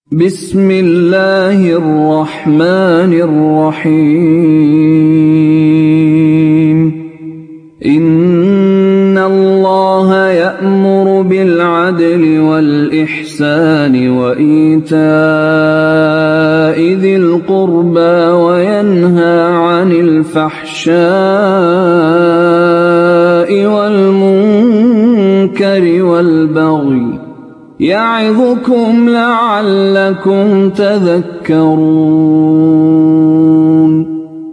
بسم الله الرحمن الرحيم إن الله يأمر بالعدل والإحسان وإيتاء ذي القربى وينهى عن الفحشاء والمنكر والبغي يعظكم لعلكم تذكرون.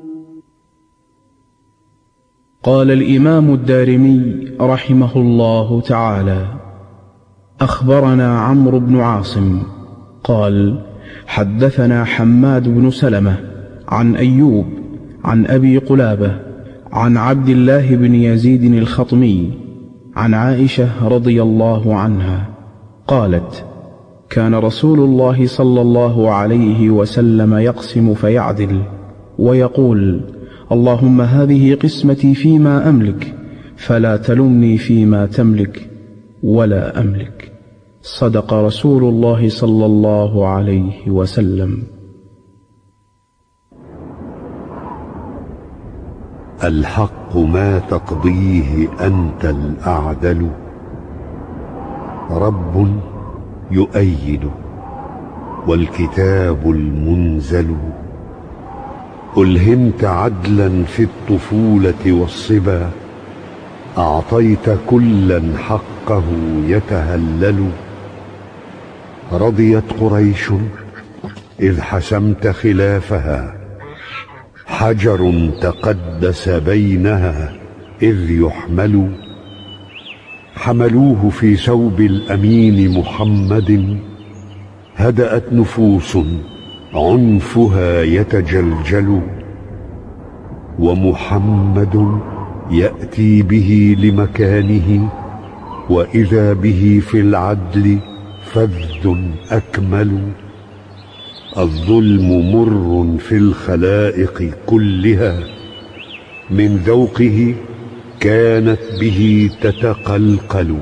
قال الإمام الدارمي رحمه الله تعالى: أخبرنا عمرو بن عاصم قال: حدثنا حماد بن سلمة عن أيوب عن أبي قلابة عن عبد الله بن يزيد الخطمي عن عائشة رضي الله عنها قالت: كان رسول الله صلى الله عليه وسلم يقسم فيعدل ويقول: اللهم هذه قسمتي فيما أملك فلا تلمني فيما تملك ولا أملك. صدق رسول الله صلى الله عليه وسلم. الحق ما تقضيه أنت الأعدل، رب يؤيد والكتاب المنزل. ألهمت عدلا في الطفولة والصبا، أعطيت كلا حقه يتهلل. رضيت قريش إذ حسمت خلافها، حجر تقدس بينها إذ يحمل. حملوه في ثوب الأمين محمد، هدأت نفوس عنفها يتجلجل. ومحمد يأتي به لمكانه، وإذا به في العدل فذ أكمل. الظلم مر في الخلائق كلها، من ذوقه كانت به تتقلقل.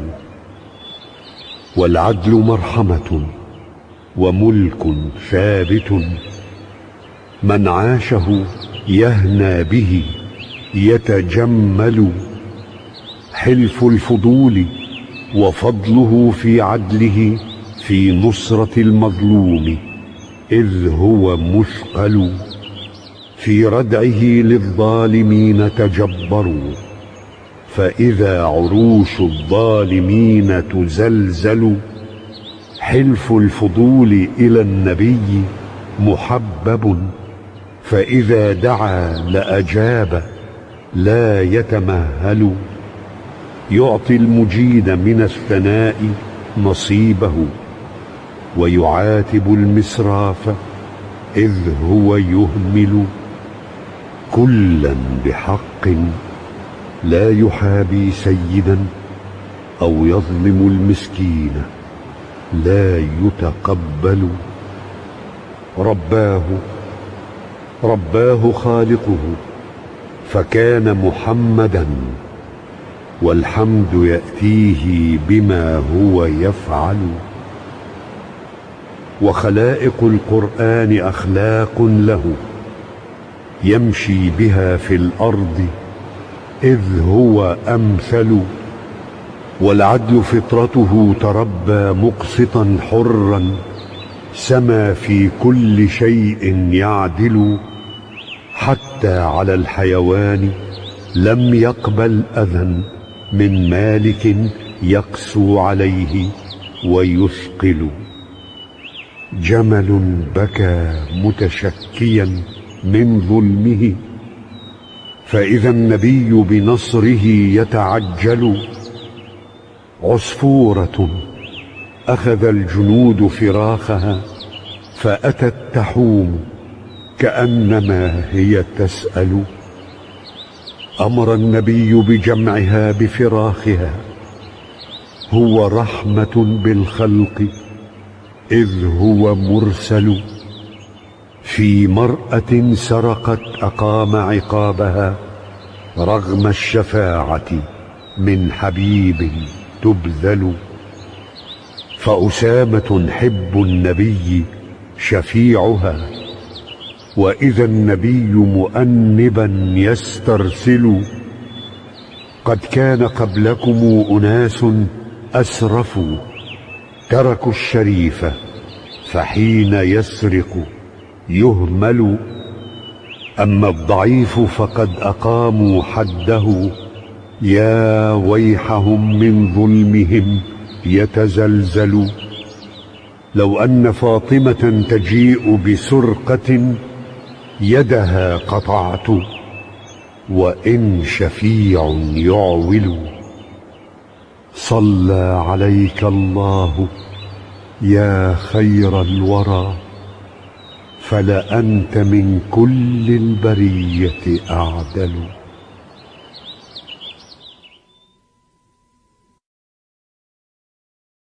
والعدل مرحمة وملك ثابت، من عاشه يهنى به يتجمل. حلف الفضول وفضله في عدله، في نصرة المظلوم إذ هو مثقل. في ردعه للظالمين تجبروا، فإذا عروش الظالمين تزلزل. حلف الفضول إلى النبي محبب، فإذا دعا لأجاب لا يتمهل. يعطي المجيد من الثناء نصيبه، ويعاتب المسراف إذ هو يهمل. كلا بحق لا يحابي سيدا، أو يظلم المسكين لا يتقبل. رباه خالقه فكان محمدا، والحمد يأتيه بما هو يفعل. وخلائق القرآن أخلاق له، يمشي بها في الأرض إذ هو أمثل. والعدل فطرته تربى مقسطا حرا، سما في كل شيء يعدل. حتى على الحيوان لم يقبل أذى من مالك يقسو عليه ويثقل. جمل بكى متشكيا من ظلمه، فإذا النبي بنصره يتعجل. عصفورة أخذ الجنود فراخها، فأتت تحوم كأنما هي تسأل. أمر النبي بجمعها بفراخها، هو رحمة بالخلق إذ هو مرسل. في مرأة سرقت أقام عقابها، رغم الشفاعة من حبيب تبذل. فأسامة حب النبي شفيعها. وإذا النبي مؤنبا يسترسل، قد كان قبلكم أناس أسرفوا، تركوا الشريف فحين يسرق يهمل. أما الضعيف فقد أقاموا حده، يا ويحهم من ظلمهم يتزلزل. لو أن فاطمة تجيء بسرقة يدها قطعت، وإن شفيع يعول. صلى عليك الله يا خير الورى، فلأنت من كل البرية أعدل.